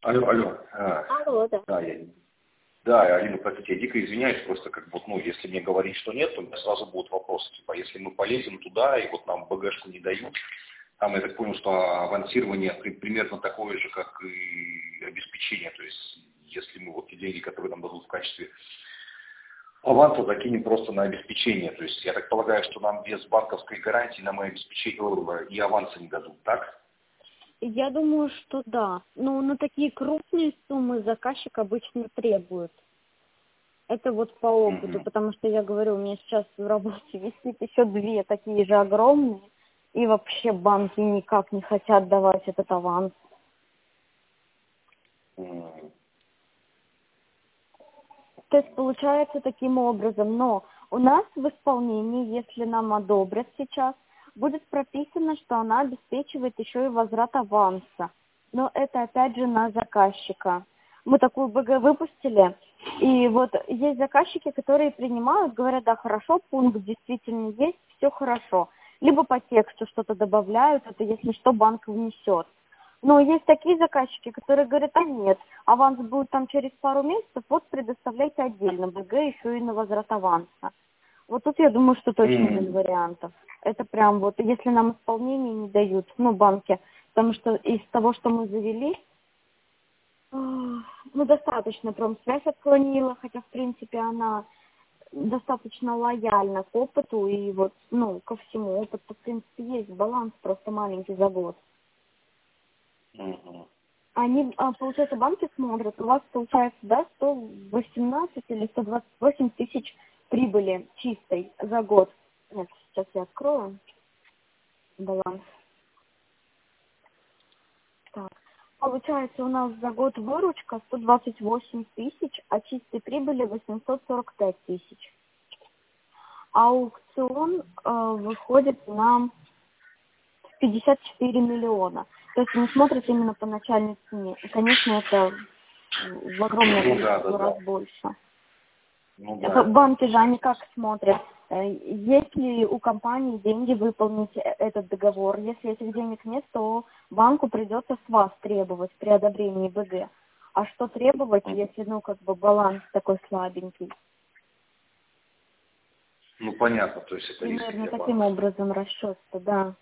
Алло, алло. Алло, да. Да, Алина, простите, я дико извиняюсь, просто как бы, ну, если мне говорить, что нет, то у меня сразу будут вопросы. Типа, если мы полезем туда, и вот нам БГшку не дают, там, я так понял, что авансирование примерно такое же, как и обеспечение. То есть, если мы вот те деньги, которые нам дадут в качестве аванса, закинем просто на обеспечение. То есть, я так полагаю, что нам без банковской гарантии нам и обеспечение, и аванса не дадут, так? Я думаю, что да. Но на такие крупные суммы заказчик обычно требует. Это вот по опыту, потому что я говорю, у меня сейчас в работе висит еще две такие же огромные, и вообще банки никак не хотят давать этот аванс. То есть получается таким образом, но у нас в исполнении, если нам одобрят сейчас, будет прописано, что она обеспечивает еще и возврат аванса. Но это опять же на заказчика. Мы такую БГ выпустили, и вот есть заказчики, которые принимают, говорят, да, хорошо, пункт действительно есть, все хорошо. Либо по тексту что-то добавляют, это если что банк внесет. Но есть такие заказчики, которые говорят, а нет, аванс будет там через пару месяцев, вот предоставляйте отдельно БГ еще и на возврат аванса. Вот тут я думаю, что точно без вариантов. Это прям вот, если нам исполнение не дают, ну, банки, потому что из того, что мы завели, ну, достаточно промсвязь отклонила, хотя, в принципе, она достаточно лояльна к опыту и вот, ну, ко всему. Опыт, в принципе, есть, баланс просто маленький за год. Они, получается, банки смотрят, у вас получается, да, 118 или 128 тысяч прибыли чистой за год. Нет, сейчас я открою баланс. Так. Получается, у нас за год выручка 128 тысяч, а чистой прибыли 845 тысяч. Аукцион выходит нам 54 миллиона. То есть они смотрят именно по начальной цене. И, конечно, это в огромное количество раз больше. Банки же, они как смотрят? Есть ли у компании деньги выполнить этот договор? Если этих денег нет, то банку придется с вас требовать при одобрении БГ. А что требовать, если, ну, как бы баланс такой слабенький? Ну, понятно, то есть это риски примерно для таким банка. образом расчет-то, да.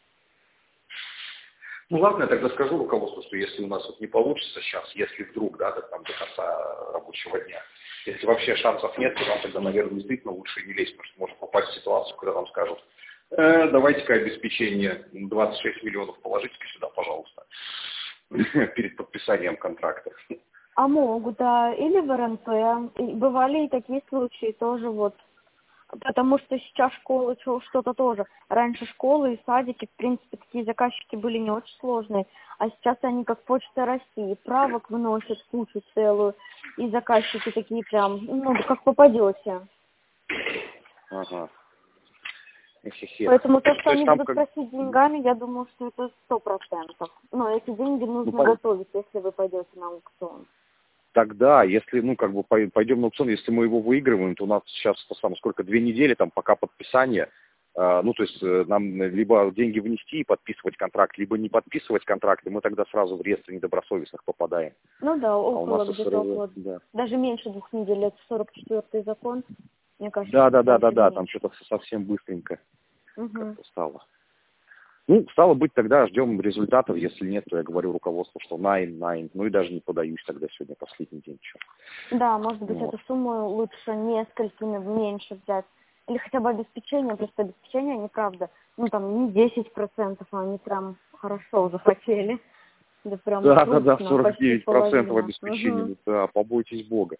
Ну ладно, я тогда скажу руководству, что если у нас вот не получится сейчас, если вдруг, да, там до конца рабочего дня, если вообще шансов нет, то нам тогда, наверное, действительно лучше не лезть, потому что можно попасть в ситуацию, когда нам скажут, давайте-ка обеспечение 26 миллионов положите-ка сюда, пожалуйста, перед подписанием контракта. А могут, да, или в РНП. И бывали и такие случаи тоже вот. Потому что сейчас школы что-то тоже. Раньше школы и садики, в принципе, такие заказчики были не очень сложные. А сейчас они как Почта России. Правок выносят кучу целую. И заказчики такие прям, ну, как попадете. Ага. Поэтому то, что они будут просить деньгами, я думаю, что это 100%. Но эти деньги нужно готовить, если вы пойдете на аукцион. Тогда, если, ну, как бы пойдем на аукцион, если мы его выигрываем, то у нас сейчас сколько, 2 недели, там, пока подписание, ну, то есть нам либо деньги внести и подписывать контракт, либо не подписывать контракт, и мы тогда сразу в реестр недобросовестных попадаем. Ну да, около где-то около, да. даже меньше 2 недель, это 44-й закон, мне кажется. Да, там что-то совсем быстренько как-то стало. Ну, стало быть, тогда ждем результатов. Если нет, то я говорю руководству, что nine. Ну и даже не подаюсь тогда сегодня, последний день еще. Да, может быть, эту сумму лучше несколькими меньше взять. Или хотя бы обеспечение, просто обеспечение, они, правда, ну там не 10%, а они прям хорошо захотели. Да, прям да, крупно, 49% обеспечения, да, побойтесь Бога.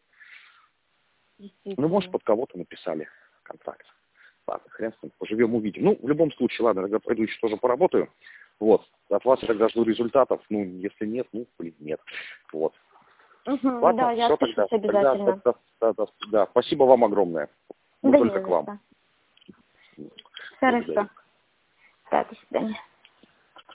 Ну, может, под кого-то написали контракт. Ладно, хрен с ним, поживем, увидим. Ну, в любом случае, ладно, тогда пойду еще тоже поработаю. Вот, от вас я тогда жду результатов. Ну, если нет, ну, блин, нет. Вот. Ладно, да, я все отпишусь тогда. обязательно. Да, спасибо вам огромное. Мы Да только к вам. Хорошо. Да, до свидания.